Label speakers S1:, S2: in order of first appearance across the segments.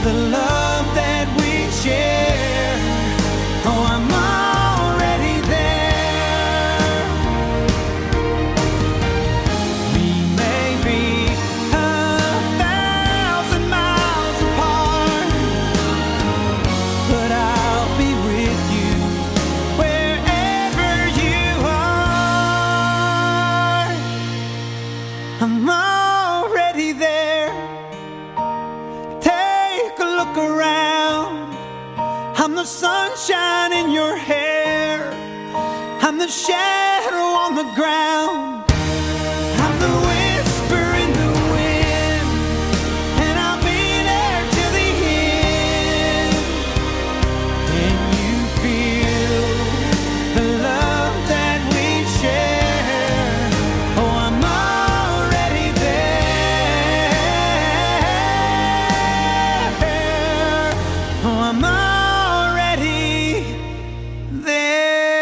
S1: the love that we share. Oh, I'm already there. We may be 1,000 miles apart, but I'll be with you wherever you are. I'm already there. Take a look around. I'm the sunshine in your hair. I'm the shadow on the ground. I'm the whisper in the wind. And I'll be there till the end. Can you feel the love that we share? Oh, I'm already there. Oh, I'm already there.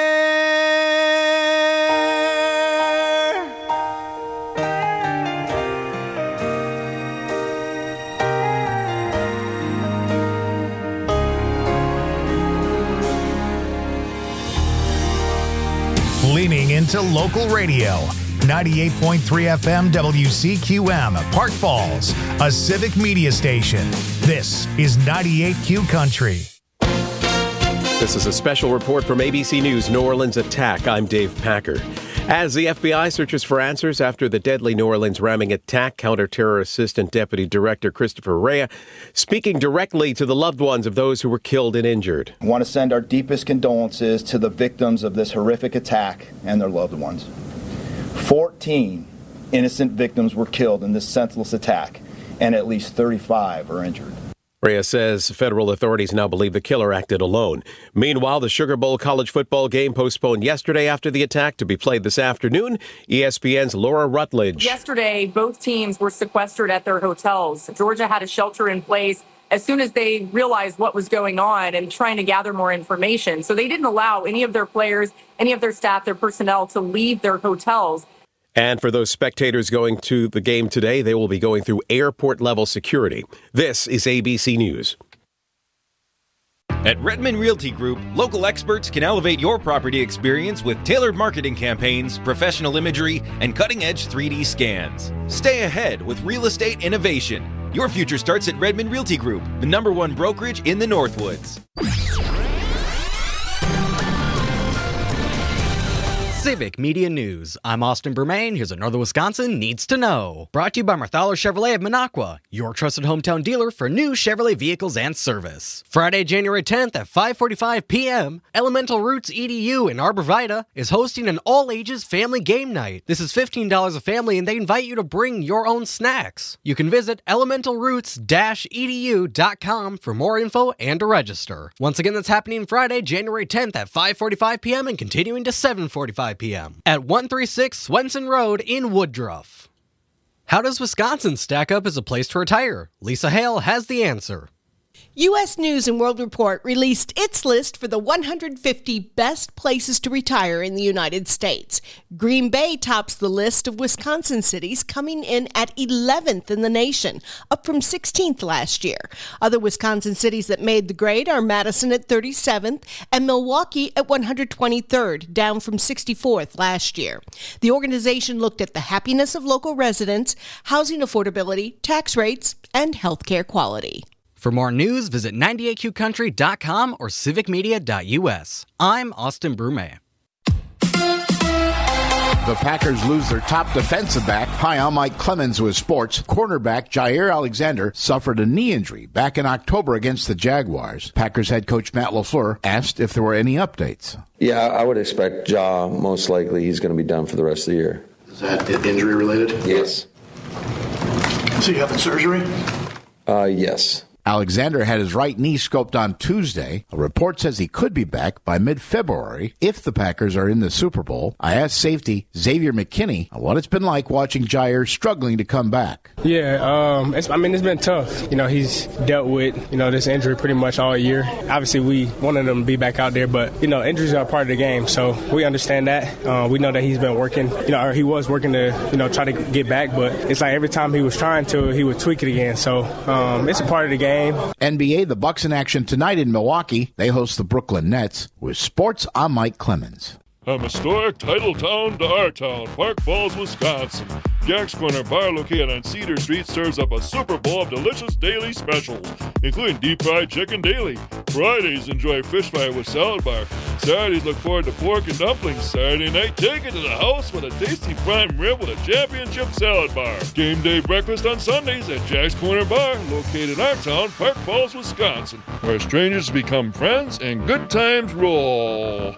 S2: Leaning into local radio. 98.3 FM WCQM, Park Falls, a civic media station. This is 98Q Country.
S3: This is a special report from ABC News New Orleans attack. I'm Dave Packer. As the FBI searches for answers after the deadly New Orleans ramming attack, Counterterror Assistant Deputy Director Christopher Rea speaking directly to the loved ones of those who were killed and injured.
S4: I want to send our deepest condolences to the victims of this horrific attack and their loved ones. 14 innocent victims were killed in this senseless attack, and at least 35 are injured.
S3: Rea says federal authorities now believe the killer acted alone. Meanwhile, the Sugar Bowl college football game postponed yesterday after the attack to be played this afternoon. ESPN's Laura Rutledge.
S5: Yesterday, both teams were sequestered at their hotels. Georgia had a shelter in place as soon as they realized what was going on and trying to gather more information. So they didn't allow any of their players, any of their staff, their personnel to leave their hotels.
S3: And for those spectators going to the game today, they will be going through airport-level security. This is ABC News.
S6: At Redmond Realty Group, local experts can elevate your property experience with tailored marketing campaigns, professional imagery, and cutting-edge 3D scans. Stay ahead with real estate innovation. Your future starts at Redmond Realty Group, the #1 brokerage in the Northwoods.
S7: Civic Media News. I'm Austin Bermain. Here's another Wisconsin Needs to Know. Brought to you by Marthaler Chevrolet of Minocqua, your trusted hometown dealer for new Chevrolet vehicles and service. Friday, January 10th at 5:45 p.m., Elemental Roots EDU in Arbor Vitae is hosting an all-ages family game night. This is $15 a family, and they invite you to bring your own snacks. You can visit elementalroots-edu.com for more info and to register. Once again, that's happening Friday, January 10th at 5:45 p.m. and continuing to 7:45 p.m. at 136 Swenson Road in Woodruff. How does Wisconsin stack up as a place to retire? Lisa Hale has the answer.
S8: U.S. News & World Report released its list for the 150 best places to retire in the United States. Green Bay tops the list of Wisconsin cities, coming in at 11th in the nation, up from 16th last year. Other Wisconsin cities that made the grade are Madison at 37th and Milwaukee at 123rd, down from 64th last year. The organization looked at the happiness of local residents, housing affordability, tax rates, and healthcare quality.
S7: For more news, visit 98qcountry.com or civicmedia.us. I'm Austin Brume.
S9: The Packers lose their top defensive back. Hi, I'm Mike Clemens with sports. Cornerback Jair Alexander suffered a knee injury back in October against the Jaguars. Packers head coach Matt LaFleur asked if there were any updates.
S10: Yeah, I would expect Ja, most likely he's going to be done for the rest of the year.
S11: Is that injury related?
S10: Yes.
S11: So you having surgery?
S10: Yes.
S9: Alexander had his right knee scoped on Tuesday. A report says he could be back by mid-February if the Packers are in the Super Bowl. I asked safety Xavier McKinney what it's been like watching Jair struggling to come back.
S12: Yeah, it's been tough. He's dealt with, this injury pretty much all year. Obviously, we wanted him to be back out there, but, injuries are part of the game, so we understand that. We know that he's been working, or he was working to, try to get back, but it's like every time he was trying to, he would tweak it again. So it's a part of the game. game.
S9: NBA, the Bucks in action tonight in Milwaukee. They host the Brooklyn Nets. With sports, I'm Mike Clemens.
S13: From historic title town to our town, Park Falls, Wisconsin. Jack's Corner Bar, located on Cedar Street, serves up a Super Bowl of delicious daily specials, including deep fried chicken daily. Fridays, enjoy fish fry with salad bar. Saturdays, look forward to pork and dumplings. Saturday night, take it to the house with a tasty prime rib with a championship salad bar. Game day breakfast on Sundays at Jack's Corner Bar, located in our town, Park Falls, Wisconsin, where strangers become friends and good times roll.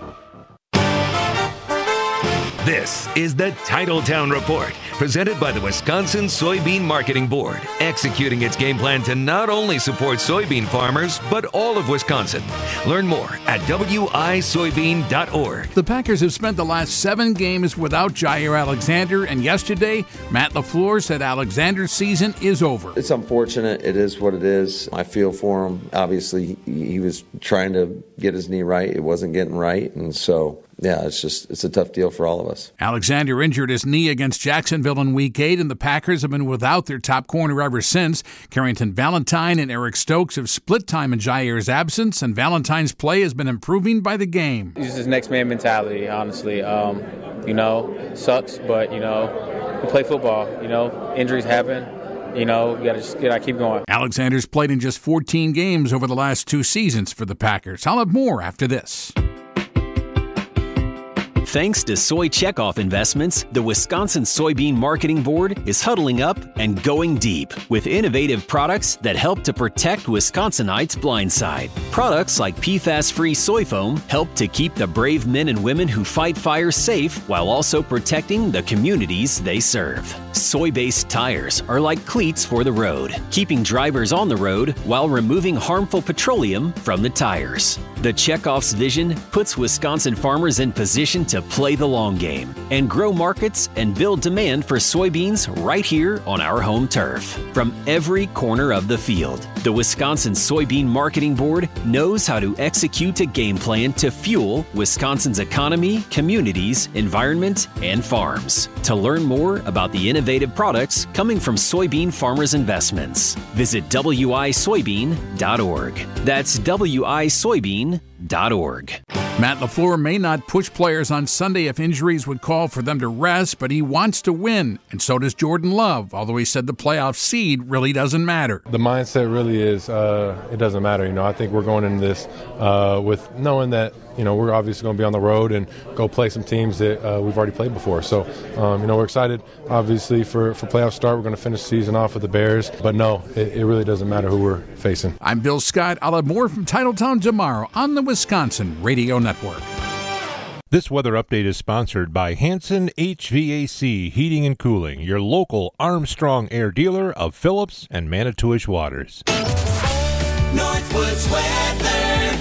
S14: This is the Titletown Report, presented by the Wisconsin Soybean Marketing Board, executing its game plan to not only support soybean farmers, but all of Wisconsin. Learn more at wisoybean.org.
S15: The Packers have spent the last 7 games without Jair Alexander, and yesterday, Matt LaFleur said Alexander's season is over.
S10: It's unfortunate. It is what it is. I feel for him. Obviously, he was trying to get his knee right. It wasn't getting right, and so... yeah, it's a tough deal for all of us.
S15: Alexander injured his knee against Jacksonville in Week 8, and the Packers have been without their top corner ever since. Carrington Valentine and Eric Stokes have split time in Jair's absence, and Valentine's play has been improving by the game.
S16: It's just next man mentality, honestly. Sucks, but, we play football. Injuries happen. You gotta keep going.
S15: Alexander's played in just 14 games over the last 2 seasons for the Packers. I'll have more after this.
S17: Thanks to Soy Checkoff Investments, the Wisconsin Soybean Marketing Board is huddling up and going deep with innovative products that help to protect Wisconsinites' blind side. Products like PFAS-free soy foam help to keep the brave men and women who fight fires safe while also protecting the communities they serve. Soy-based tires are like cleats for the road, keeping drivers on the road while removing harmful petroleum from the tires. The Checkoff's vision puts Wisconsin farmers in position to play the long game and grow markets and build demand for soybeans right here on our home turf. From every corner of the field, the Wisconsin Soybean Marketing Board knows how to execute a game plan to fuel Wisconsin's economy, communities, environment, and farms. To learn more about the innovative products coming from soybean farmers' investments, visit wisoybean.org. That's wisoybean.org.
S15: Matt LaFleur may not push players on Sunday if injuries would call for them to rest, but he wants to win, and so does Jordan Love, although he said the playoff seed really doesn't matter.
S18: The mindset really is it doesn't matter. I think we're going into this with knowing that we're obviously going to be on the road and go play some teams that we've already played before. So, we're excited, obviously, for playoff start. We're going to finish the season off with the Bears. But, no, it really doesn't matter who we're facing.
S15: I'm Bill Scott. I'll have more from Titletown tomorrow on the Wisconsin Radio Network.
S19: This weather update is sponsored by Hanson HVAC Heating and Cooling, your local Armstrong Air dealer of Phillips and Manitowish Waters.
S1: Northwoods weather.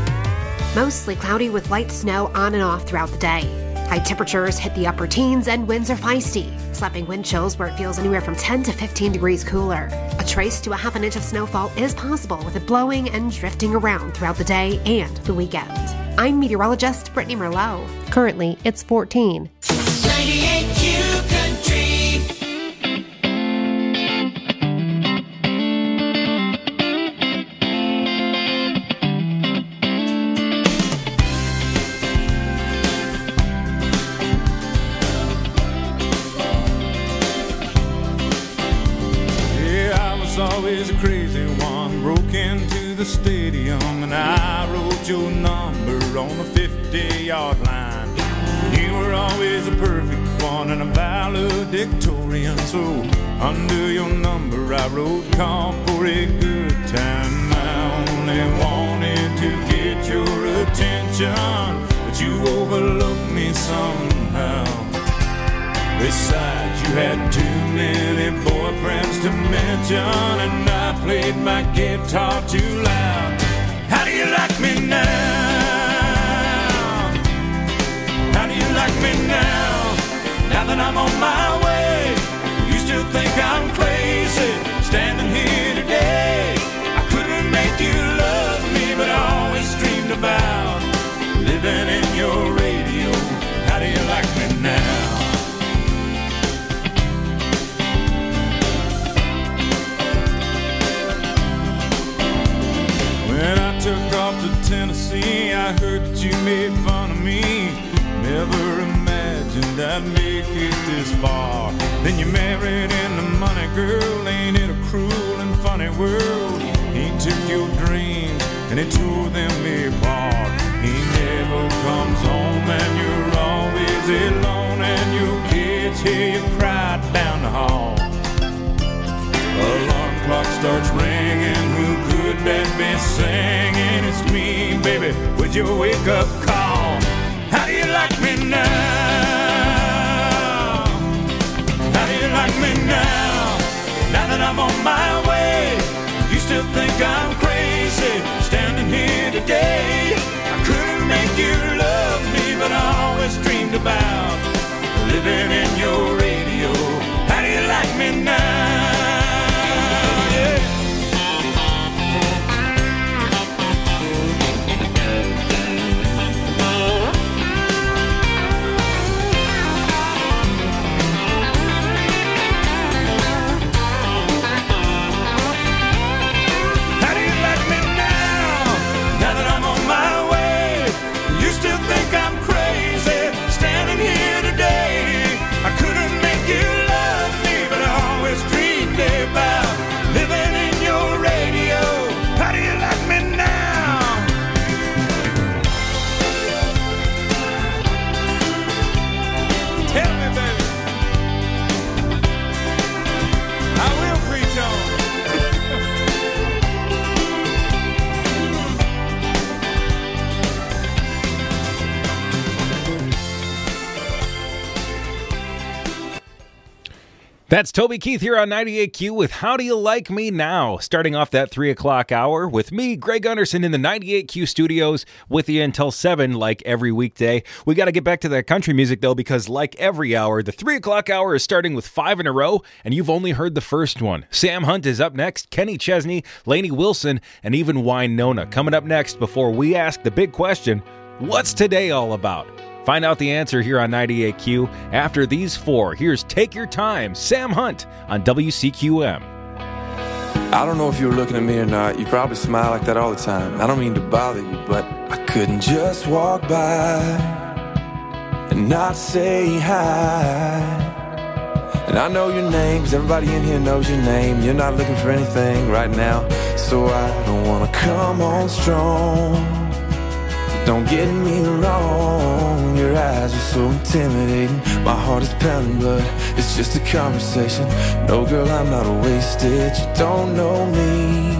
S20: Mostly cloudy with light snow on and off throughout the day. High temperatures hit the upper teens and winds are feisty, slapping wind chills where it feels anywhere from 10 to 15 degrees cooler. A trace to a half an inch of snowfall is possible with it blowing and drifting around throughout the day and the weekend. I'm meteorologist Brittany Merlot. Currently, it's 14.
S1: 98Q Country. Always a crazy one, broke into the stadium and I wrote your number on the 50-yard line. You were always a perfect one and a valedictorian, so under your number I wrote call for a good time. I only wanted to get your attention, but you overlooked me somehow. Besides, you had too many boyfriends to mention, and I played my guitar too loud. How do you like me now? How do you like me now? Now that I'm on my way, you still think I'm crazy, standing here today. I couldn't make you love me, but I always dreamed about living in your radio. How do you like me now? took off to Tennessee, I heard that you made fun of me. Never imagined I'd make it this far. Then you married into money, girl. Ain't it a cruel and funny world? He took your dreams and he tore them apart. He never comes home and you're always alone, and your kids hear you cry down the hall. Alarm clock starts ringing, who could that be singing? It's me, baby, with your wake-up call. How do you like me now? How do you like me now? Now that I'm on my way, you still think I'm crazy, standing here today. I couldn't make you love me, but I always dreamed about living in your radio. How do you like me now?
S6: That's Toby Keith here on 98Q with How Do You Like Me Now? Starting off that 3 o'clock hour with me, Greg Gunderson, in the 98Q studios with you until 7 like every weekday. We got to get back to that country music, though, because like every hour, the 3 o'clock hour is starting with 5 in a row, and you've only heard the first one. Sam Hunt is up next, Kenny Chesney, Lainey Wilson, and even Wynonna coming up next before we ask the big question, what's today all about? Find out the answer here on 98Q after these 4. Here's Take Your Time, Sam Hunt on WCQM.
S21: I don't know if you were looking at me or not. You probably smile like that all the time. I don't mean to bother you, but I couldn't just walk by and not say hi. And I know your name, 'cause everybody in here knows your name. You're not looking for anything right now, so I don't wanna come on strong. Don't get me wrong, your eyes are so intimidating. My heart is pounding, but it's just a conversation. No, girl, I'm not wasted. You don't know me,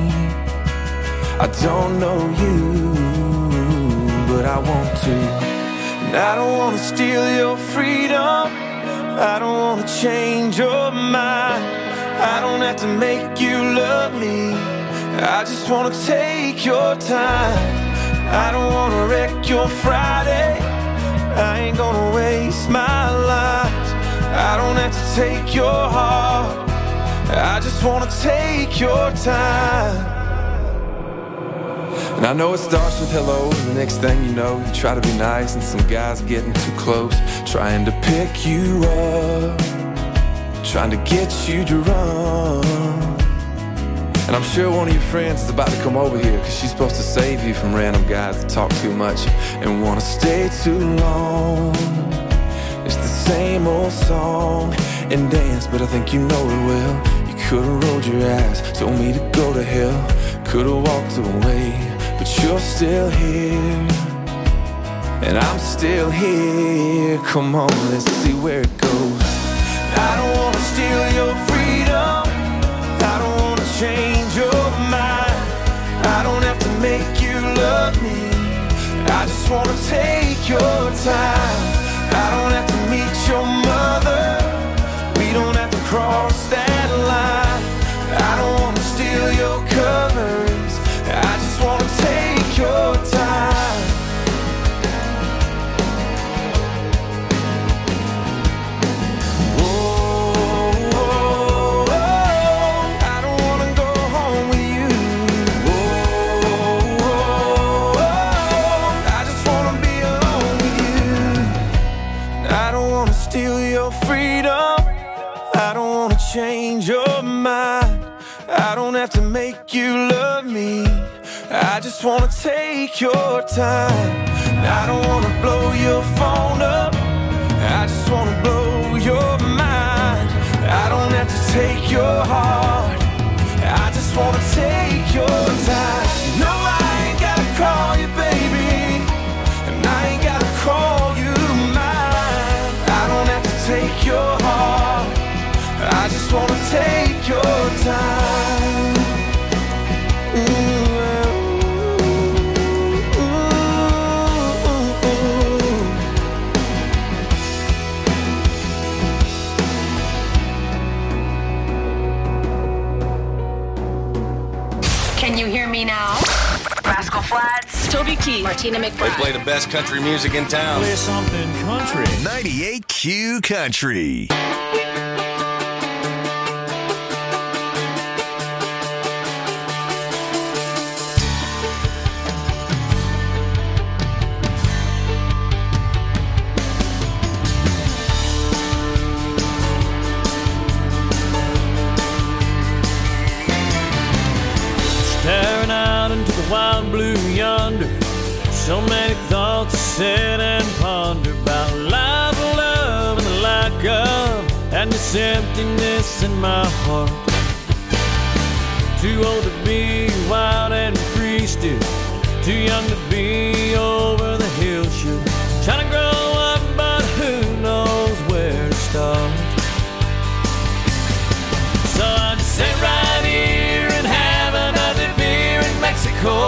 S21: I don't know you, but I want to. And I don't want to steal your freedom, I don't want to change your mind. I don't have to make you love me, I just want to take your time. I don't wanna wreck your Friday, I ain't gonna waste my life. I don't have to take your heart, I just wanna take your time. And I know it starts with hello, and the next thing you know, you try to be nice, and some guy's getting too close, trying to pick you up, trying to get you drunk. And I'm sure one of your friends is about to come over here, 'cause she's supposed to save you from random guys that talk too much and wanna stay too long. It's the same old song and dance, but I think you know it well. You could've rolled your eyes, told me to go to hell, could've walked away, but you're still here, and I'm still here. Come on, let's see where it goes. I don't wanna steal your freedom, I don't wanna change your mind. I don't have to make you love me, I just wanna take your time. I don't have to meet your mother, we don't have to cross that line. I don't wanna steal your covers, I just wanna take your time. Change your mind, I don't have to make you love me, I just wanna take your time. I don't wanna blow your phone up, I just wanna blow your mind. I don't have to take your heart, I just wanna take your time. No, I ain't gotta call you baby, and I ain't gotta call you mine. I don't have to take your heart, I just wanna take your time.
S2: Can you hear me now? Rascal Flatts, Toby Keith, Martina
S22: They
S2: McBride.
S22: play the best country music in town.
S23: Play something country.
S22: 98Q Country.
S23: Staring out into the wild blue yonder, so many thoughts to sit and ponder about life, love, and the lack of, and this emptiness in my heart. Too old to be wild and free still, too young to be over the hill should. Trying to grow up, but who knows where to start. So I just sit right here and have another beer in Mexico.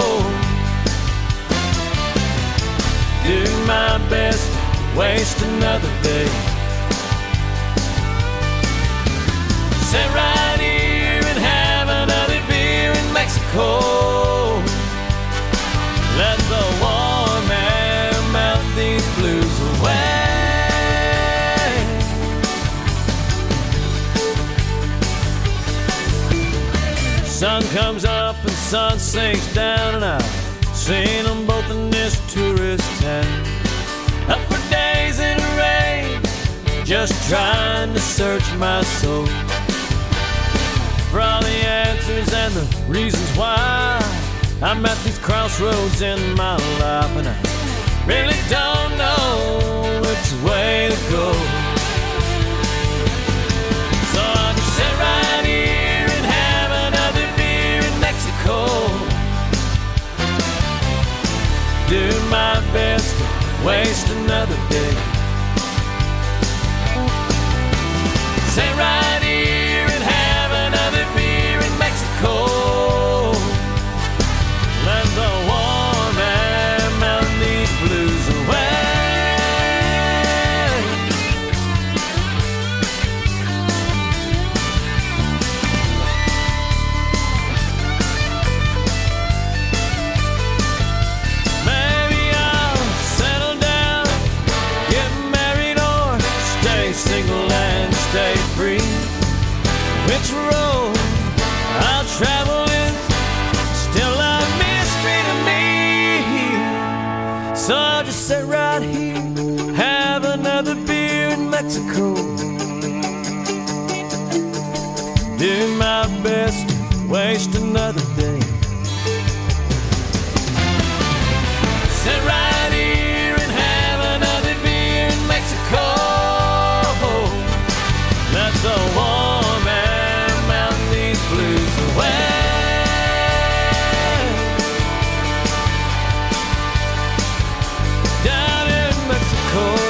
S23: Do my best to waste another day. Sit right here and have another beer in Mexico. Let the warm air melt these blues away. Sun comes up and sun sinks down, and I've seen them both in this tourist town. Up for days in the rain, just trying to search my soul for all the answers and the reasons why I'm at these crossroads in my life, and I really don't know which way to go. So I'll just sit right here and have another beer in Mexico. Do my best to waste another day. Sit right here and have another beer in Mexico. Let the warm air melt these blues away. Maybe I'll settle down, get married, or stay single and stay free. Which road I'll travel is still a mystery to me. So I'll just sit right here, have another beer in Mexico. Do my best to waste another day. Sit right here and have another beer in Mexico. Let the warm air melt these blues away. Down in Mexico.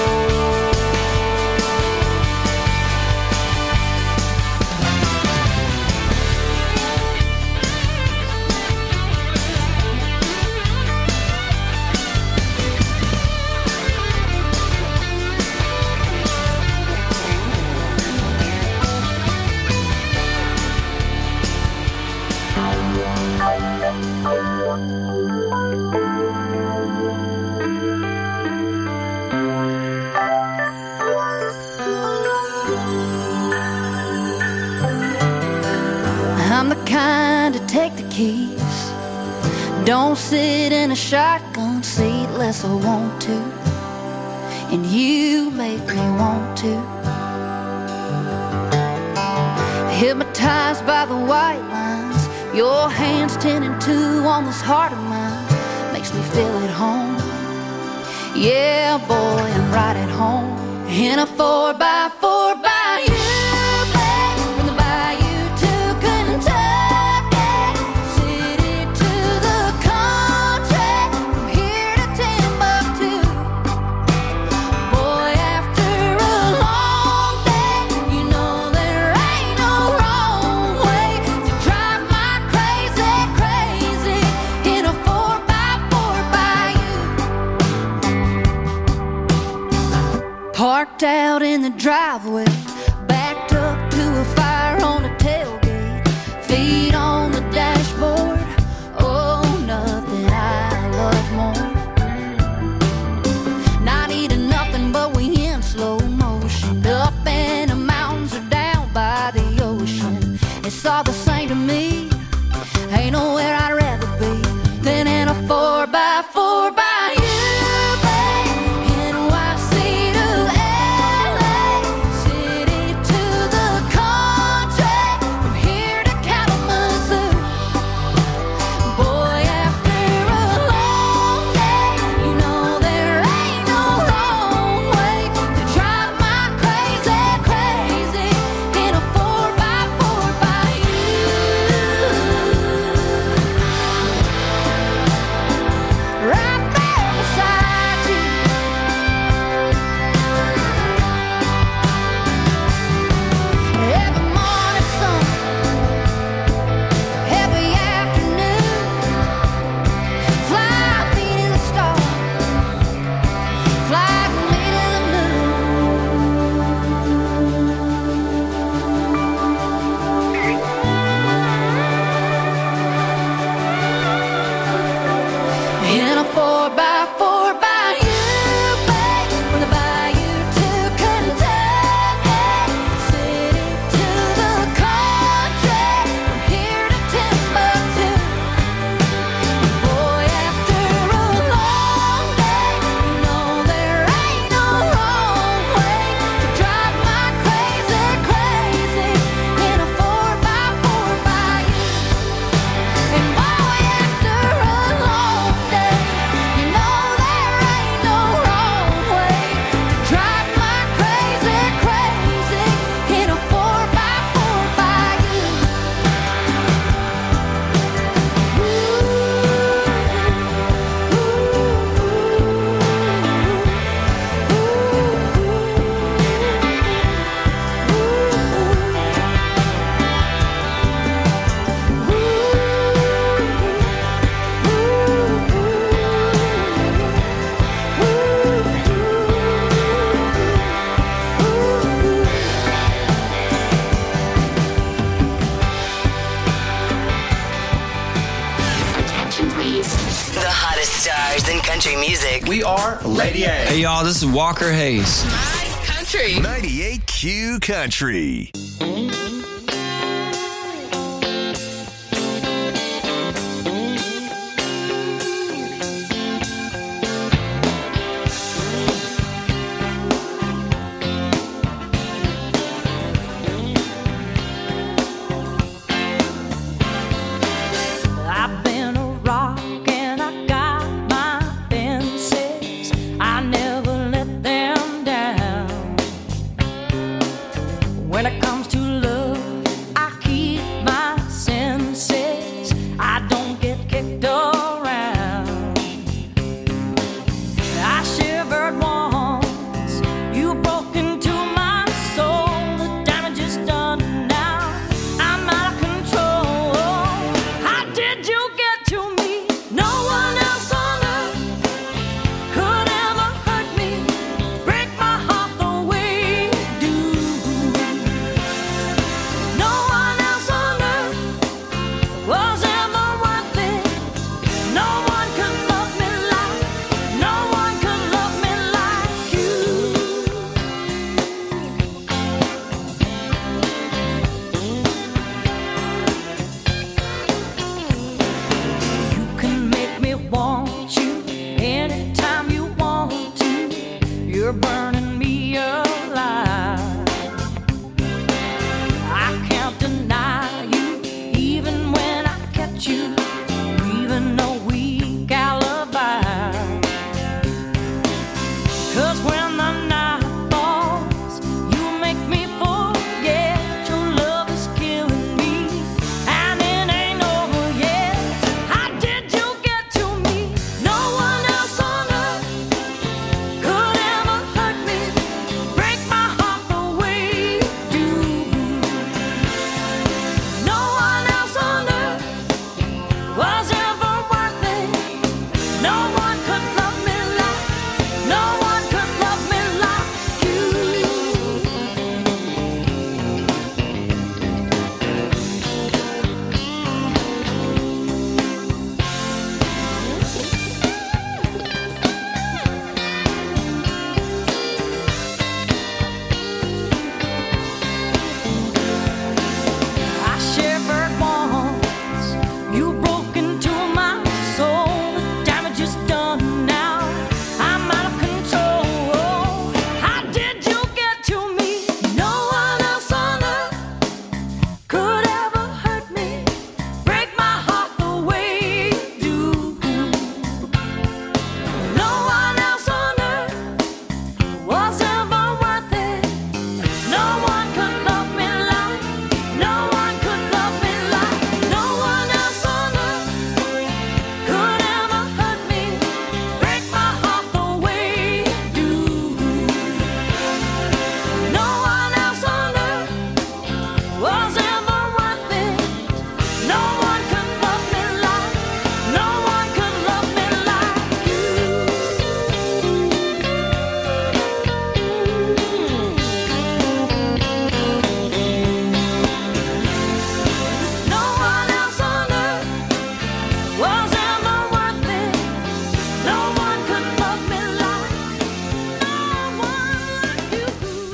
S24: I'm the kind to take the keys, don't sit in a shotgun seat unless I want to, and you make me want to. Hypnotized by the white lines, Your hands 10 and 2 on this heart of mine makes me feel at home. Yeah, boy, I'm right at home in a 4x4 by you. Parked out in the driveway, backed up to a fire on the tailgate, feet on the dashboard. Oh, nothing I love more. Not eating nothing, but we in slow motion. Up in the mountains or down by the ocean. It's all the same to me. Ain't nowhere I'd rather be than in a 4x4 by you.
S2: Country music.
S22: We are Lady A.
S3: Hey, y'all, this is Walker Hayes.
S2: Country.
S22: 98Q Country.
S24: When it comes to love, I keep my senses. I don't get kicked around. I shivered once, you broke into my soul. The damage is done now, I'm out of control. How did you get to me? No one else on earth could ever hurt me, break my heart the way you do. No one else on earth was ever worth it. No one could love me like, no one could love me like you.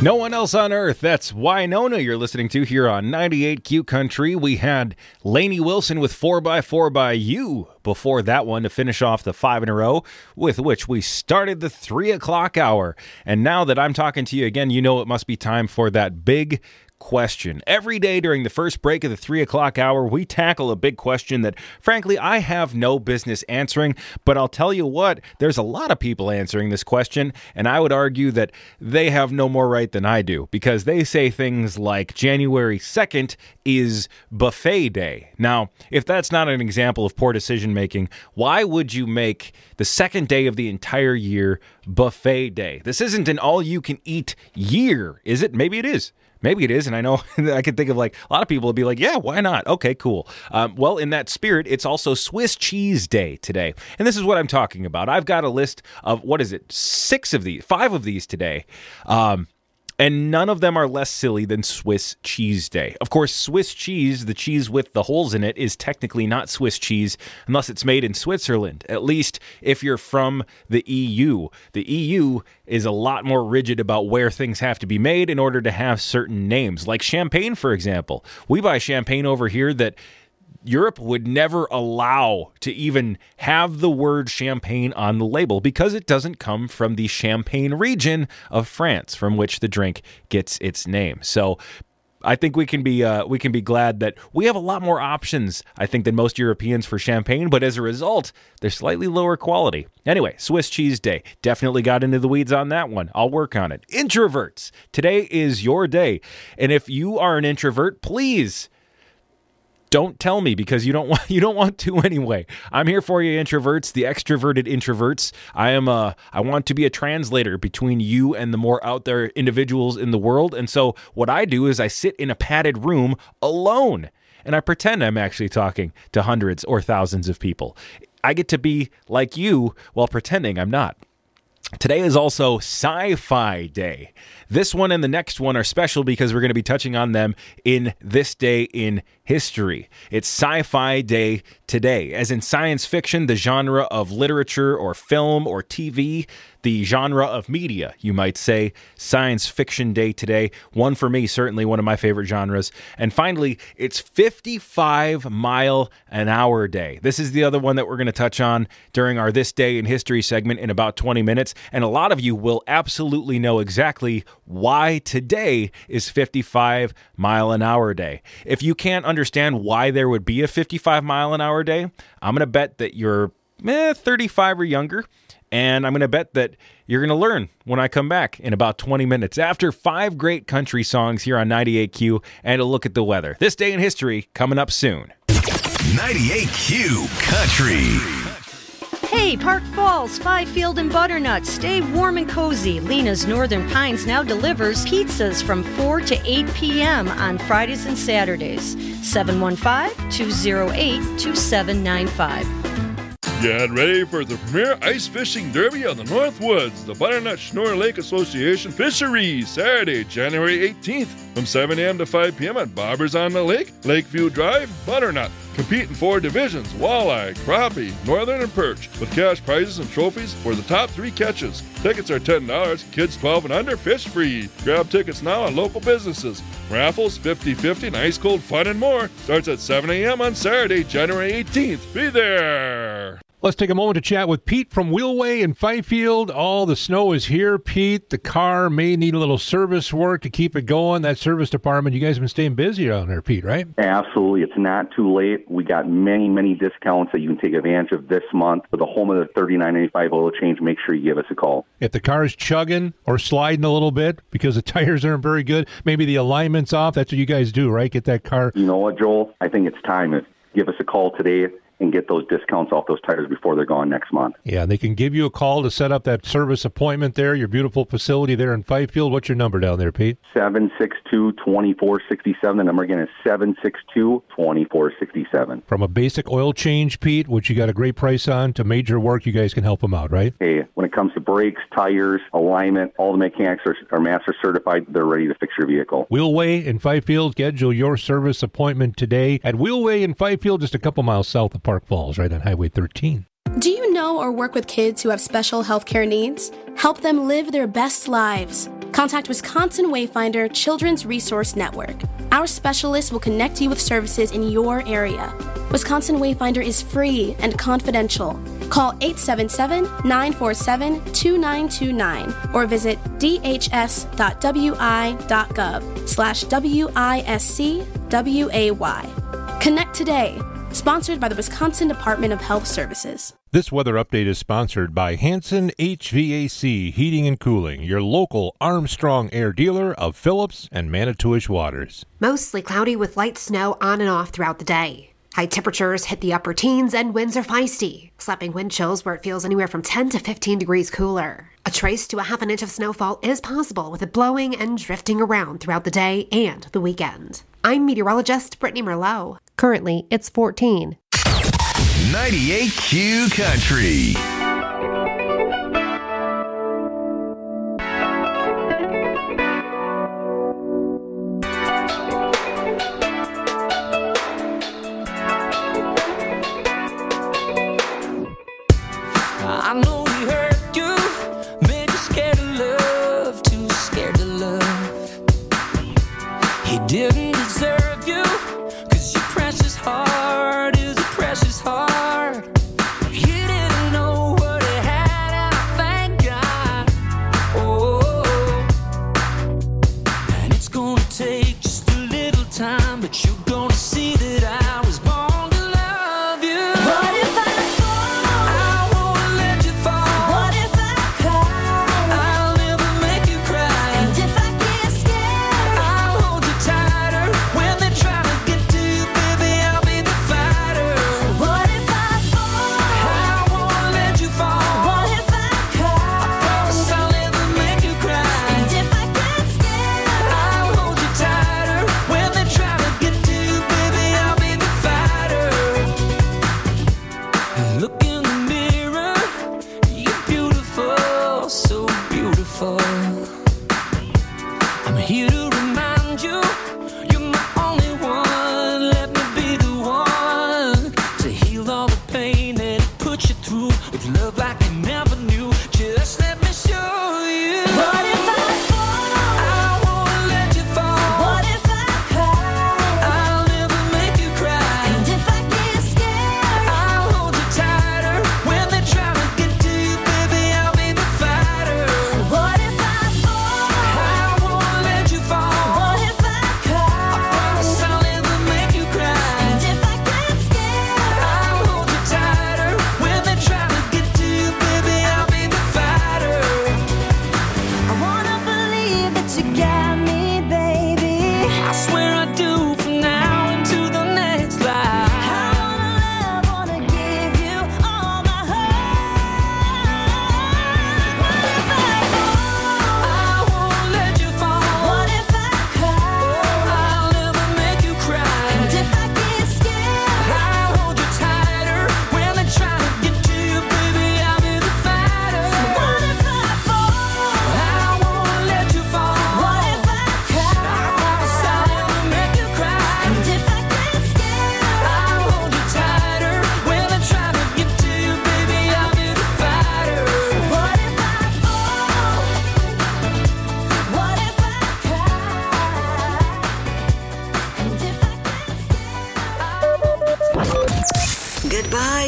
S6: No One Else on Earth. That's Wynonna you're listening to here on 98Q Country. We had Lainey Wilson with 4x4 by You before that one to finish off the 5 in a row, with which we started the 3 o'clock hour. And now that I'm talking to you again, you know it must be time for that big question. Every day during the first break of the 3 o'clock hour, we tackle a big question that, frankly, I have no business answering, but I'll tell you what, there's a lot of people answering this question, and I would argue that they have no more right than I do, because they say things like January 2nd is buffet day. Now, if that's not an example of poor decision making, why would you make the second day of the entire year buffet day? This isn't an all-you-can-eat year, is it? Maybe it is. Maybe it is, and I know I can think of like a lot of people would be like, yeah, why not? Okay, cool. Well, in that spirit, it's also Swiss Cheese Day today, and this is what I'm talking about. I've got a list of, 5 of these today, and none of them are less silly than Swiss Cheese Day. Of course, Swiss cheese, the cheese with the holes in it, is technically not Swiss cheese unless it's made in Switzerland, at least if you're from the EU. The EU is a lot more rigid about where things have to be made in order to have certain names, like champagne, for example. We buy champagne over here that Europe would never allow to even have the word champagne on the label because it doesn't come from the Champagne region of France from which the drink gets its name. So I think we can be glad that we have a lot more options, I think, than most Europeans for champagne, but as a result, they're slightly lower quality. Anyway, Swiss Cheese Day. Definitely got into the weeds on that one. I'll work on it. Introverts. Today is your day. And if you are an introvert, please don't tell me, because you don't want to anyway. I'm here for you, introverts, the extroverted introverts. I want to be a translator between you and the more out there individuals in the world. And so what I do is I sit in a padded room alone and I pretend I'm actually talking to hundreds or thousands of people. I get to be like you while pretending I'm not. Today is also Sci-Fi Day. This one and the next one are special because we're going to be touching on them in this day in history. It's Sci-Fi Day today, as in science fiction, the genre of literature or film or TV, the genre of media, you might say. Science Fiction Day today. One for me, certainly one of my favorite genres. And finally, it's 55-mile-an-hour day. This is the other one that we're going to touch on during our This Day in History segment in about 20 minutes. And a lot of you will absolutely know exactly why today is 55-mile-an-hour day. If you can't understand why there would be a 55-mile-an-hour day, I'm going to bet that you're 35 or younger. And I'm going to bet that you're going to learn when I come back in about 20 minutes after 5 great country songs here on 98Q and a look at the weather. This Day in History coming up soon.
S22: 98Q Country.
S4: Hey, Park Falls, Fifield and Butternut, stay warm and cozy. Lena's Northern Pines now delivers pizzas from 4 to 8 p.m. on Fridays and Saturdays. 715-208-2795.
S13: Get ready for the premier ice fishing derby on the North Woods, the Butternut Schnorr Lake Association Fisheries, Saturday, January 18th, from 7 a.m. to 5 p.m. at Bobbers on the Lake, Lakeview Drive, Butternut. Compete in 4 divisions: walleye, crappie, northern, and perch, with cash prizes and trophies for the top 3 catches. Tickets are $10, kids 12 and under, fish free. Grab tickets now on local businesses. Raffles, 50-50, and ice cold fun and more. Starts at 7 a.m. on Saturday, January 18th. Be there!
S19: Let's take a moment to chat with Pete from Wheelway in Fifield. All the snow is here, Pete. The car may need a little service work to keep it going. That service department, you guys have been staying busy down there, Pete, right?
S5: Absolutely. It's not too late. We got many, many discounts that you can take advantage of this month. For the home of the $39.95 oil change, make sure you give us a call.
S19: If the car's chugging or sliding a little bit because the tires aren't very good, maybe the alignment's off, that's what you guys do, right? Get that car.
S5: You know what, Joel? I think it's time. Give us a call today and get those discounts off those tires before they're gone next month.
S19: Yeah, they can give you a call to set up that service appointment there, your beautiful facility there in Fifield. What's your number down there, Pete?
S5: 762-2467. The number again is 762-2467.
S19: From a basic oil change, Pete, which you got a great price on, to major work, you guys can help them out, right?
S5: Hey, when it comes to brakes, tires, alignment, all the mechanics are master certified. They're ready to fix your vehicle.
S19: Wheelway in Fifield. Schedule your service appointment today at Wheelway in Fifield, just a couple miles south of Park Falls, right on Highway 13.
S7: Do you know or work with kids who have special health care needs? Help them live their best lives. contact Wisconsin Wayfinder Children's Resource Network. Our specialists will connect you with services in your area. Wisconsin Wayfinder is free and confidential. Call 877-947-2929 or visit dhs.wi.gov/WISCWAY. Connect today. Sponsored by the Wisconsin Department of Health Services.
S19: This weather update is sponsored by Hanson HVAC Heating and Cooling, your local Armstrong Air dealer of Phillips and Manitowish Waters.
S20: Mostly cloudy with light snow on and off throughout the day. High temperatures hit the upper teens and winds are feisty, slapping wind chills where it feels anywhere from 10 to 15 degrees cooler. A trace to a half an inch of snowfall is possible with it blowing and drifting around throughout the day and the weekend. I'm meteorologist Brittany Merlot. Currently, it's 14.
S22: 98Q Country.
S23: I know he hurt you, made you scared of love, too scared to love. He didn't deserve you, 'cause your precious heart is a precious heart. You didn't know what he had, and I thank God. Oh, and it's gonna take just a little time, but you're gonna see that I was born to love you. What if I
S2: Goodbye,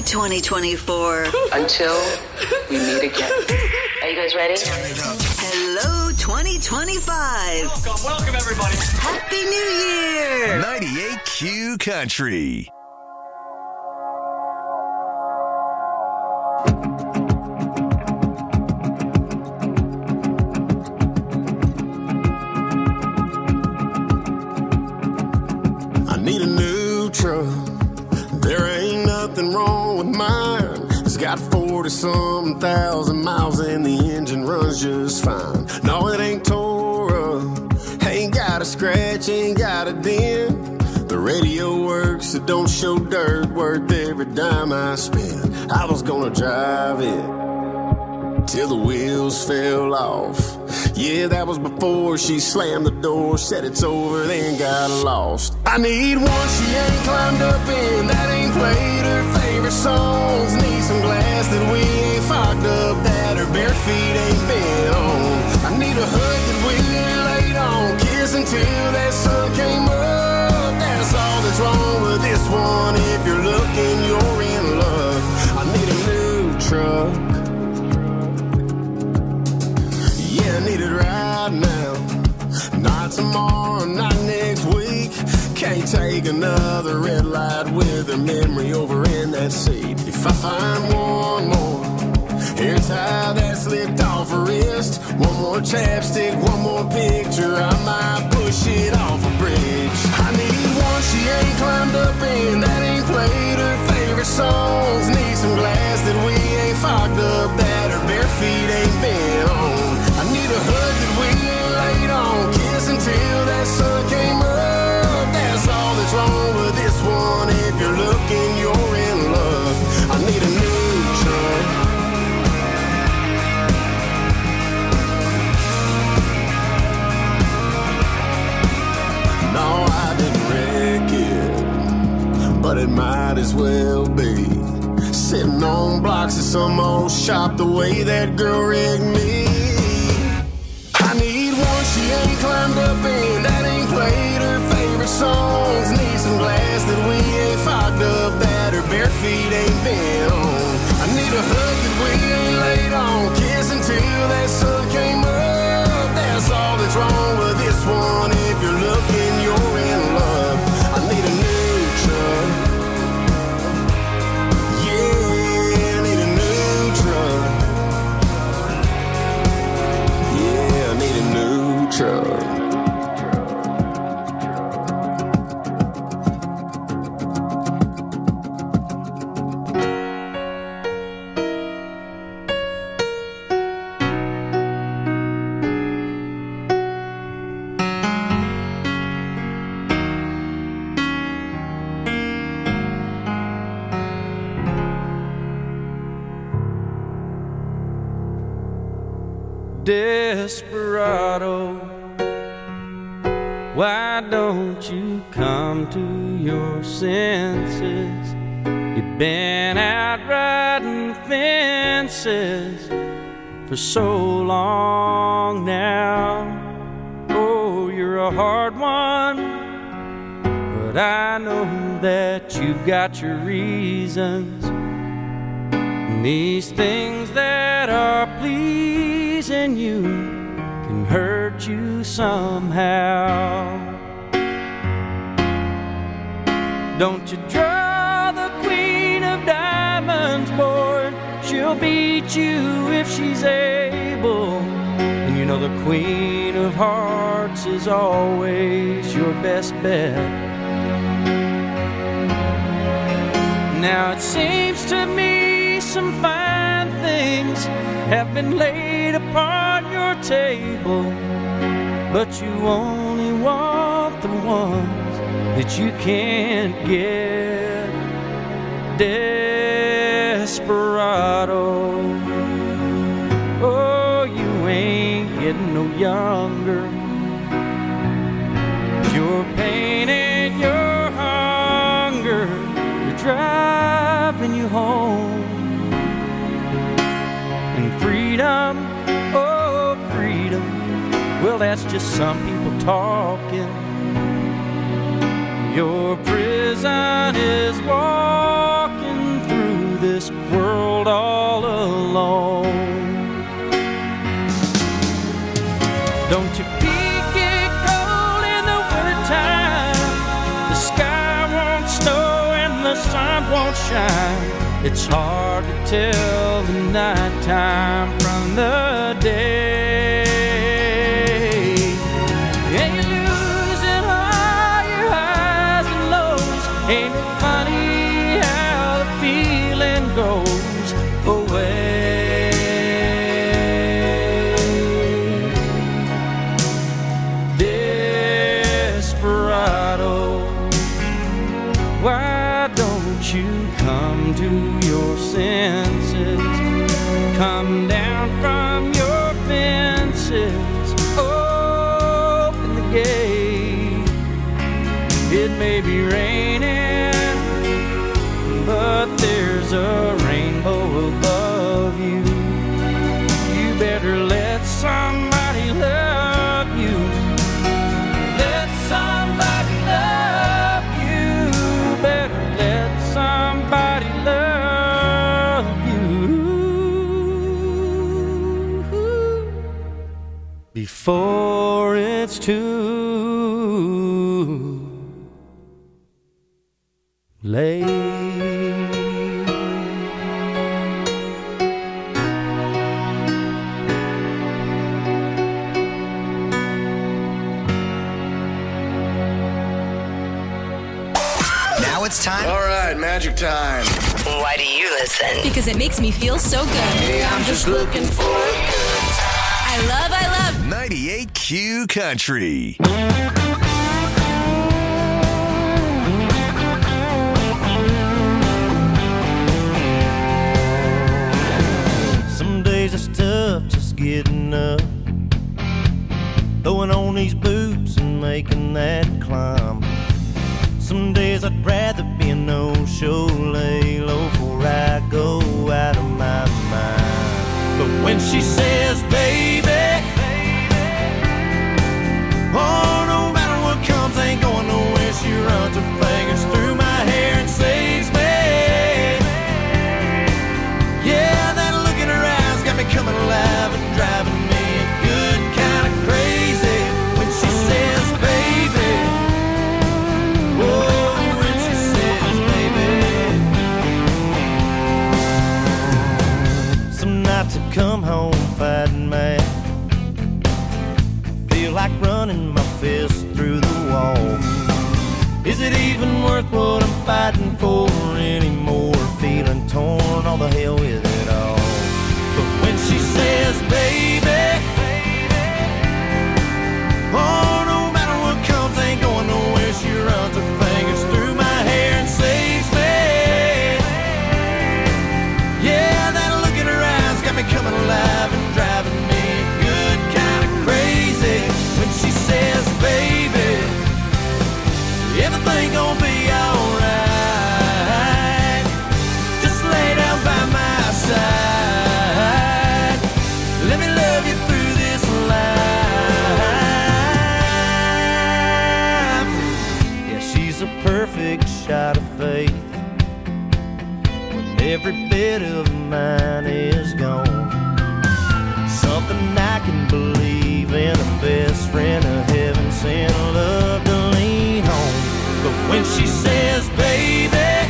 S2: 2024.
S8: Until we meet again. Are you guys ready?
S2: Hello, 2025.
S22: Welcome everybody.
S2: Happy New Year.
S22: 98Q Country.
S11: I need a new truck. There ain't nothing wrong with mine. It's got 40-some thousand miles and the engine runs just fine. No, it ain't tore up, ain't got a scratch, ain't got a dent. The radio works, it don't show dirt, worth every dime I spend. I was gonna drive it till the wheels fell off. Yeah, that was before she slammed the door, said it's over, then got lost. I need one she ain't climbed up in, that ain't played her favorite songs. Need some glass that we ain't fogged up, that her bare feet ain't been on. I need a hood that we if I find one more hair tie that slipped off her wrist, one more chapstick, one more picture, I might push it off a bridge. I need one she ain't climbed up in, that ain't played her favorite songs. Need some glass that we ain't fogged up, that her bare feet ain't been on. I need a hug that we ain't laid on, kiss until that sun came up. That's all that's wrong with this one. If you're looking, you're in love. I need a new truck. No, I didn't wreck it, but it might as well be. Sitting on blocks of some old shop the way that girl rigged me. I need one she ain't climbed up in, that ain't played her favorite songs. Need some glass that we ain't fogged up, that her bare feet ain't been on. I need a hug that we ain't laid on, kiss until that sun came up. That's all that's wrong with this one. If you're looking, you're in love. I need a new truck. Yeah, I need a new truck. Yeah, I need a new truck.
S23: Desperado, why don't you come to your senses? You've been out riding fences for so long now. Oh, you're a hard one, but I know that you've got your reasons. And these things that are pleasing you can hurt you somehow. Don't you draw the queen of diamonds, boy. She'll beat you if she's able. And you know the queen of hearts is always your best bet. Now it seems to me some fine things have been laid upon your table, but you only want the ones that you can't get. Desperado, oh, you ain't getting no younger. Your pain and your hunger are driving you home. And freedom, oh freedom, well that's just some people talking. Your prison is walking through this world all alone. Don't your feet get cold in the wintertime? The sky won't snow and the sun won't shine. It's hard to tell the nighttime from the day. And you're losing all your highs and lows. Ain't it funny how the feeling goes away? Desperado, why don't you come to your senses? Come down from your fences, open the gate. It may be raining, but there's a rainbow above you. You better let somebody love you. Let somebody love you. Better let somebody love you before it's too late.
S9: it's time.
S22: All right, magic time.
S2: Why do you listen?
S10: Because it makes me feel so good.
S22: Hey, I'm just looking for a good time.
S10: I love
S22: 98Q Country.
S23: Some days it's tough just getting up, throwing on these boots and making that climb. Some days I'd rather be a no-show, lay low before I go out of my mind. But when she says, baby, oh, no matter what comes, ain't going nowhere. She runs her fingers through my hair and saves me. Yeah, that look in her eyes got me coming alive and driving me good kind of crazy. When she says, baby, oh, when she says, baby. Some nights I come home fighting mad, feel like running my fist through the wall. Is it even worth what I'm fighting for anymore? Feeling torn, all the hell with it all. But when she says, baby, oh, no matter what comes, ain't going nowhere. She runs her fingers through my hair and saves me. Yeah, that look in her eyes got me coming alive and driving me good kind of crazy. When she says, baby, everything gon' be alright. Just lay down by my side. Let me love you through this life. Yeah, she's a perfect shot of faith when every bit of mine is gone. Something I can believe in, a best friend, a heaven sent love to lean on. But when she says, baby,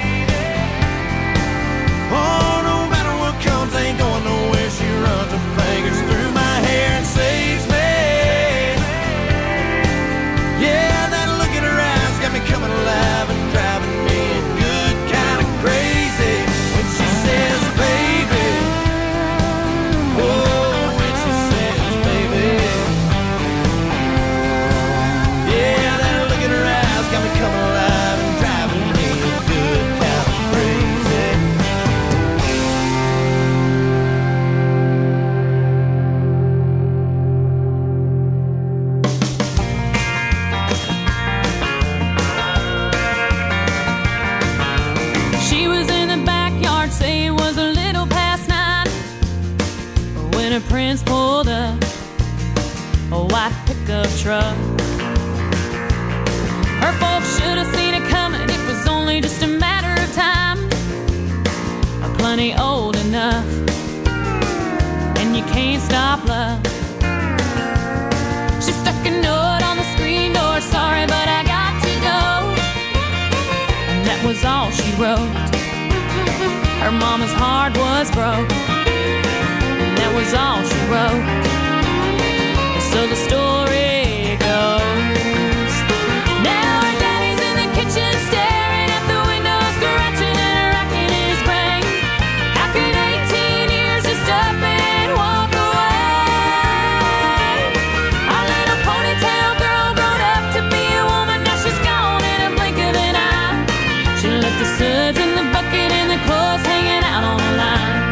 S23: oh, no matter what comes, ain't going nowhere. She runs her fingers through my hair and saves me. Yeah, that look in her eyes got me coming alive and driving me good kind of crazy. When she says, baby, oh, when she says, baby, yeah, that look in her eyes got me coming alive and driving me good kind of crazy.
S24: She was in the backyard, say it was a little past 9, when her prince pulled up a white pickup truck. Her folks should have seen it coming, it was only just a matter of time. Plenty old enough, and you can't stop love. She stuck a note on the screen door, sorry but I got to go. And that was all she wrote. Her mama's heart was broke, and that was all she wrote. So the story goes, now her daddy's in the kitchen staring at the window, scratching and racking his brains. How could 18 years just up and walk away? Our little ponytail girl grown up to be a woman, now she's gone in a blink of an eye. She left the suds in the bucket and the clothes hanging out on the line.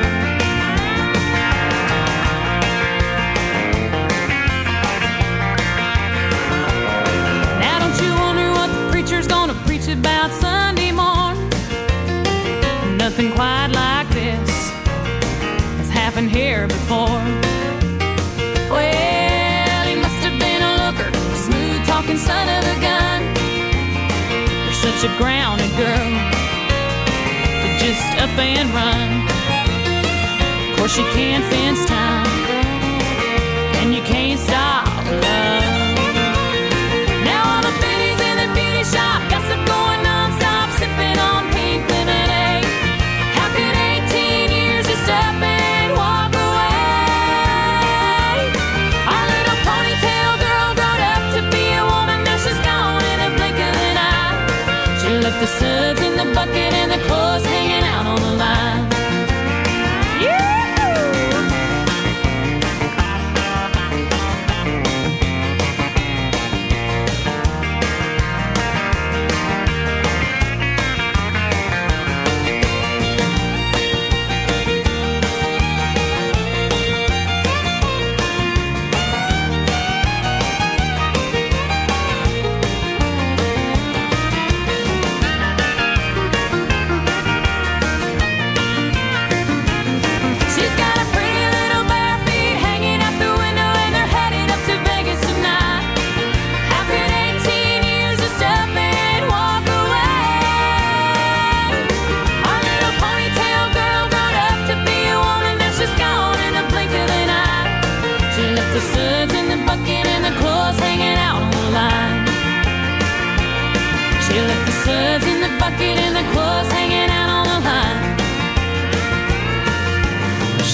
S24: Now don't you wonder what the preacher's gonna preach about Sunday morn? Nothing quite like this has happened here before. Well, he must have been a looker, a smooth-talking son of a gun. You're such a grounded girl to just up and run. Of course you can't fence time, and you can't stop love. Now all the biddies in the beauty shop, gossip going non-stop, sipping on pink lemonade. How could 18 years just up and walk away? Our little ponytail girl grown up to be a woman, now she's gone in a blink of an eye. She left the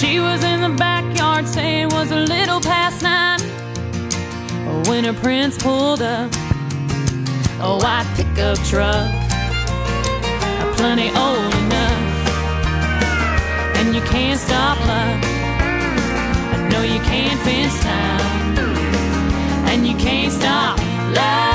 S24: She was in the backyard saying it was a little past 9 when her prince pulled up a white pickup truck, plenty old enough. And you can't stop love, no, you can't fence time, and you can't stop love.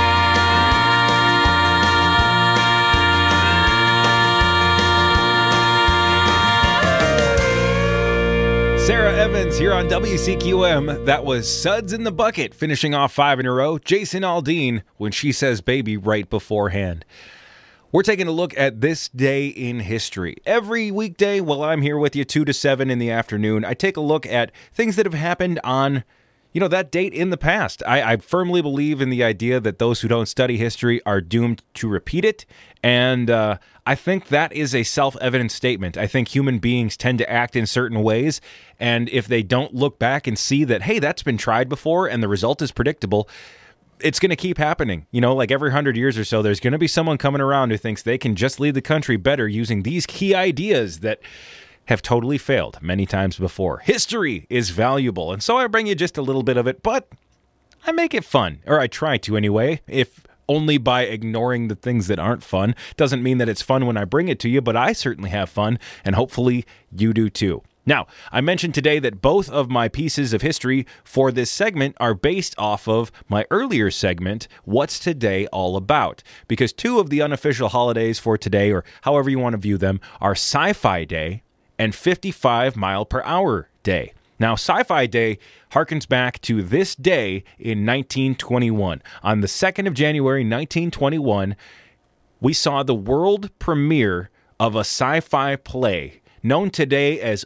S6: Sarah Evans here on WCQM. That was Suds in the Bucket, finishing off 5 in a row. Jason Aldean, When She Says Baby, right beforehand. We're taking a look at this day in history. Every weekday, while I'm here with you 2 to 7 in the afternoon, I take a look at things that have happened on, that date in the past. I firmly believe in the idea that those who don't study history are doomed to repeat it. And I think that is a self-evident statement. I think human beings tend to act in certain ways. And if they don't look back and see that, hey, that's been tried before and the result is predictable, it's going to keep happening. Like every 100 years or so, there's going to be someone coming around who thinks they can just lead the country better using these key ideas that have totally failed many times before. History is valuable, and so I bring you just a little bit of it, but I make it fun, or I try to anyway, if only by ignoring the things that aren't fun. Doesn't mean that it's fun when I bring it to you, but I certainly have fun, and hopefully you do too. Now, I mentioned today that both of my pieces of history for this segment are based off of my earlier segment, What's Today All About? Because 2 of the unofficial holidays for today, or however you want to view them, are Sci-Fi Day and 55 Mile Per Hour Day. Now, Sci-Fi Day harkens back to this day in 1921. On the 2nd of January, 1921, we saw the world premiere of a sci-fi play known today as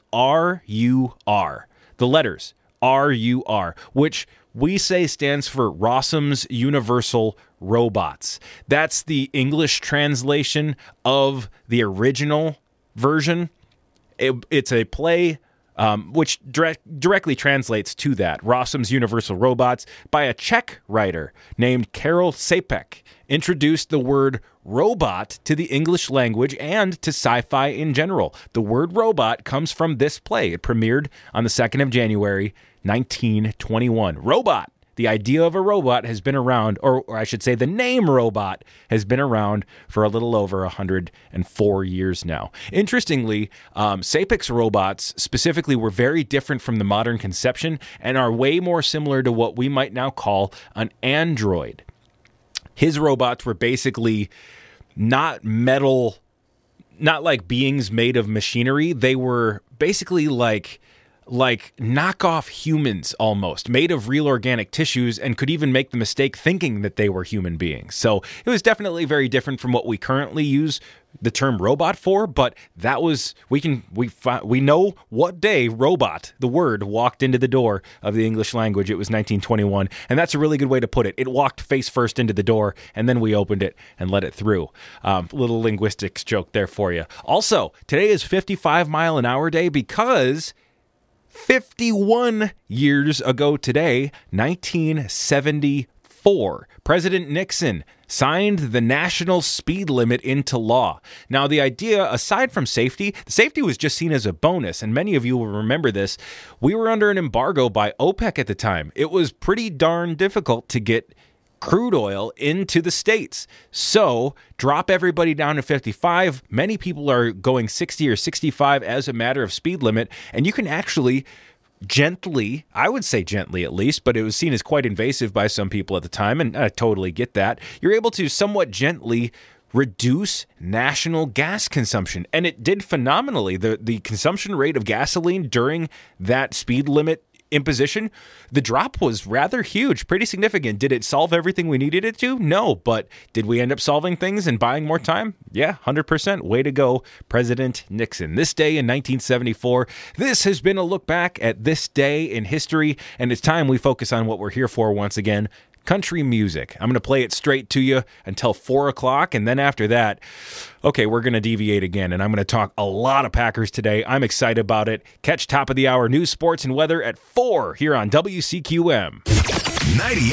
S6: R.U.R. The letters R.U.R., which we say stands for Rossum's Universal Robots. That's the English translation of the original version. It's a play which directly translates to that, Rossum's Universal Robots, by a Czech writer named Karel Čapek, introduced the word robot to the English language and to sci-fi in general. The word robot comes from this play. It premiered on the 2nd of January, 1921. Robot. The idea of a robot has been around, or I should say the name robot has been around for a little over 104 years now. Interestingly, Čapek's robots specifically were very different from the modern conception and are way more similar to what we might now call an android. His robots were basically not metal, not like beings made of machinery. They were basically like knockoff humans almost, made of real organic tissues, and could even make the mistake thinking that they were human beings. So it was definitely very different from what we currently use the term robot for, but that was, we know what day robot, the word, walked into the door of the English language. It was 1921, and that's a really good way to put it. It walked face first into the door, and then we opened it and let it through. Little linguistics joke there for you. Also, today is 55 Mile an Hour Day because 51 years ago today, 1974, President Nixon signed the national speed limit into law. Now, the idea, aside from safety, the safety was just seen as a bonus, and many of you will remember this. We were under an embargo by OPEC at the time. It was pretty darn difficult to get crude oil into the States. So drop everybody down to 55. Many people are going 60 or 65 as a matter of speed limit, and you can actually gently, I would say gently at least, but it was seen as quite invasive by some people at the time, and I totally get that. You're able to somewhat gently reduce national gas consumption, and it did phenomenally. The consumption rate of gasoline during that speed limit imposition, the drop was rather huge, pretty significant. Did it solve everything we needed it to? No, but did we end up solving things and buying more time? Yeah, 100%. Way to go, President Nixon. This day in 1974, this has been a look back at this day in history, and it's time we focus on what we're here for once again, country music. I'm going to play it straight to you until 4 o'clock, and then after that, okay, we're going to deviate again, and I'm going to talk a lot of Packers today. I'm excited about it. Catch top of the hour news, sports, and weather at 4 here on WCQM.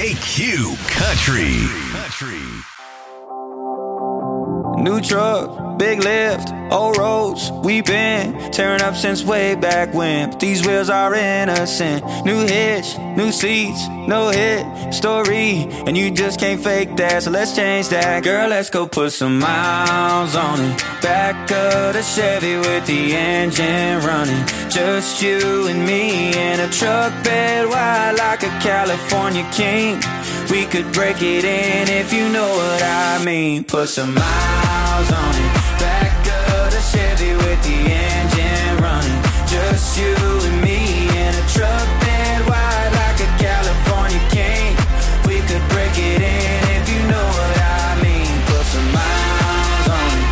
S22: 98Q Country.
S9: New truck.
S3: big lift, old roads we've been tearing up since way back when. But these wheels are innocent. New hitch, new seats, no hit story, and you just can't fake that. So let's change that, girl. Let's go put some miles on it. Back of the Chevy with the engine running. Just you and me in a truck bed wide like a California king. We could break it in if you know what I mean. Put some miles on it. Back of the Chevy with the engine running. Just you and me in a truck bed wide like a California king. We could break it in if you know what I mean. Put some miles on it.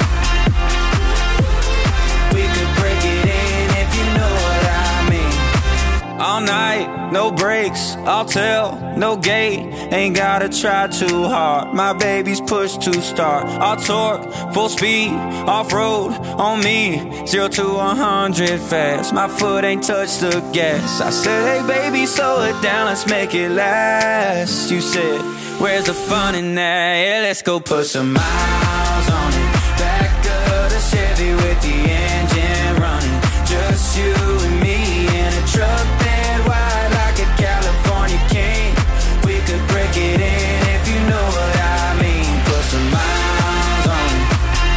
S3: We could break it in if you know what I mean. All night, no breaks, I'll tell, no gate. Ain't gotta try too hard. My baby's push to start. I'll torque, full speed, off-road on me. 0 to 100 fast. My foot ain't touched the gas. I said, hey baby, slow it down, let's make it last. You said, where's the fun in that? Yeah, let's go put some miles on it. Back of the Chevy with the engine running. Just you and me in a truck bed wide like a California king. We could break it in if you know what I mean. Put some miles on it.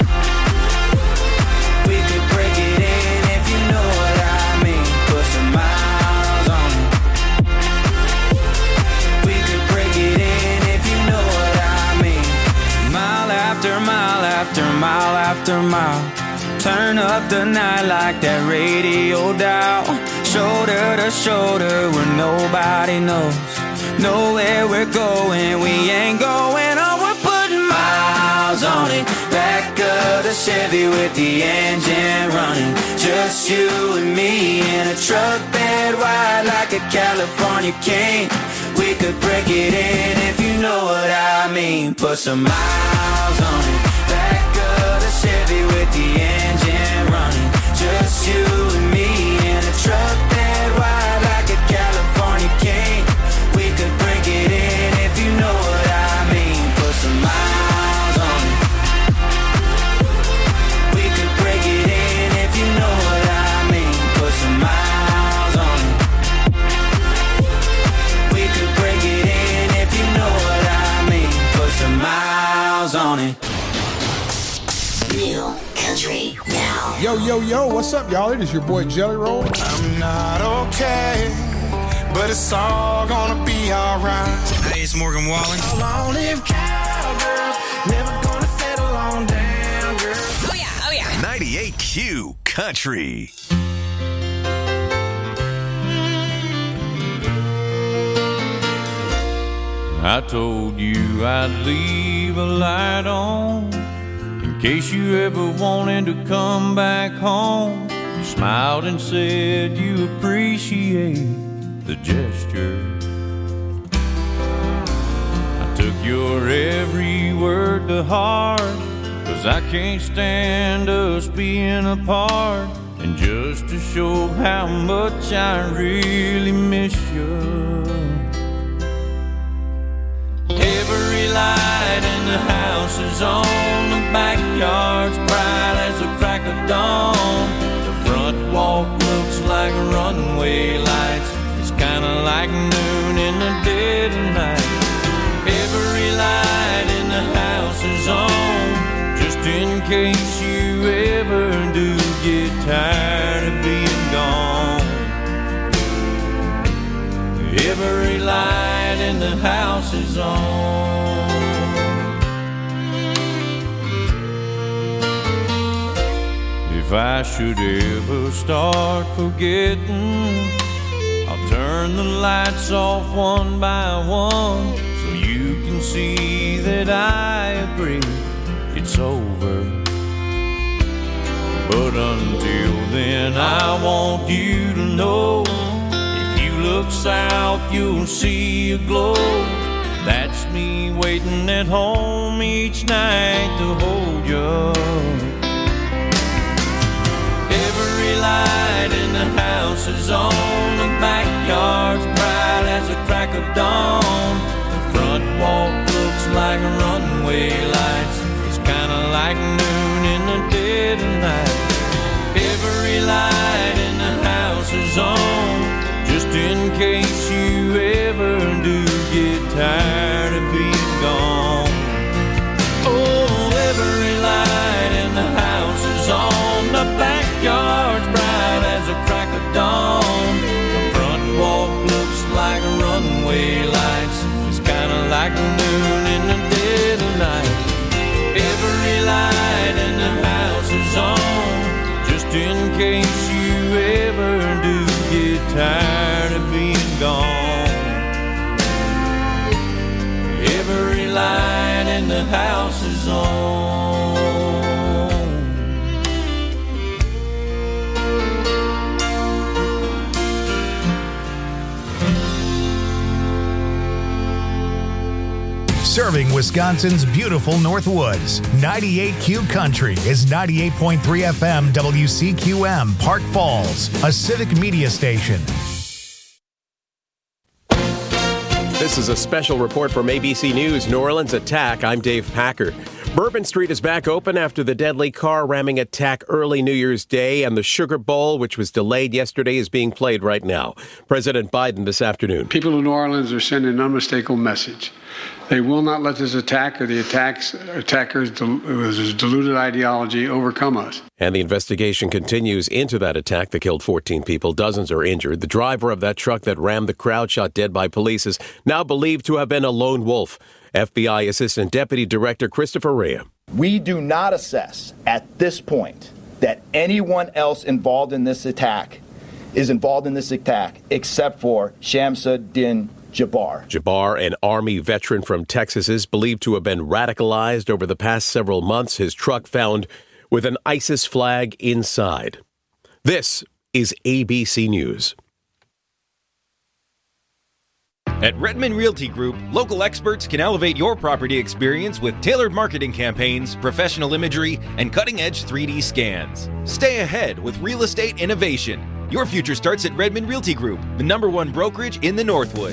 S3: We could break it in if you know what I mean. Put some miles on it. We could break it in if you know what I mean. Mile after mile after mile after mile. Turn up the night like that radio dial. Shoulder to shoulder where nobody knows. Know where we're going, we ain't going on. We're putting miles on it. Back of the Chevy with the engine running. Just you and me in a truck bed wide like a California king. We could break it in if you know what I mean. Put some miles on it. Back of the Chevy with the engine running. Just you and me in a truck bed wide like a California king. We could break it in if you know what I mean. Put some miles on it. We could break it in if you know what I mean. Put some miles on it. We could break it in if you know what I mean. Put some miles on it.
S9: New Country Now.
S12: Yo, yo, yo, what's up, y'all? It is your boy Jelly Roll.
S22: I'm not okay, but it's all gonna be alright.
S3: Hey, it's Morgan Wallen.
S22: Long live cowgirls, never gonna settle on down, girl.
S9: Oh yeah, oh yeah.
S22: 98Q Country.
S23: I told you I'd leave a light on in case you ever wanted to come back home. You smiled and said you appreciate the gesture. I took your every word to heart, 'cause I can't stand us being apart. And just to show how much I really miss you, every light in the house is on, the backyard's bright as the crack of dawn. The front walk looks like runway lights, it's kinda like noon in the dead of night. Every light in the house is on, just in case you ever do get tired of being gone. Every light in the house is on. If I should ever start forgetting, I'll turn the lights off one by one, so you can see that I agree it's over. But until then, I want you to know, if you look south, you'll see a glow. That's me waiting at home each night to hold you. Every light in the house is on, the backyard's bright as the crack of dawn. The front walk looks like runway lights, it's kinda like noon in the day.
S3: case you ever do get tired of being gone. Oh, every light in the house is on, the backyard's bright as a crack of dawn. The front walk looks like runway lights, it's kinda like noon in the dead of night. Every light in the house is on, just in case you ever do get tired of being gone. Every light in the house is on.
S14: Serving Wisconsin's beautiful Northwoods. 98Q Country is 98.3 FM WCQM Park Falls, a civic media station.
S16: This is a special report from ABC News New Orleans attack. I'm Dave Packer. Bourbon Street is back open after the deadly car ramming attack early New Year's Day, and the Sugar Bowl, which was delayed yesterday, is being played right now. President Biden this afternoon.
S17: People in New Orleans are sending an unmistakable message. They will not let this attack or the attackers' deluded ideology overcome us.
S16: And the investigation continues into that attack that killed 14 people. Dozens are injured. The driver of that truck that rammed the crowd, shot dead by police, is now believed to have been a lone wolf. FBI Assistant Deputy Director Christopher Rea.
S18: We do not assess at this point that anyone else involved in this attack except for Shamsuddin Jabbar.
S16: Jabbar, an Army veteran from Texas, is believed to have been radicalized over the past several months. His truck found with an ISIS flag inside. This is ABC News.
S6: At Redmond Realty Group, local experts can elevate your property experience with tailored marketing campaigns, professional imagery, and cutting-edge 3D scans. Stay ahead with real estate innovation. Your future starts at Redmond Realty Group, the #1 brokerage in the Northwoods.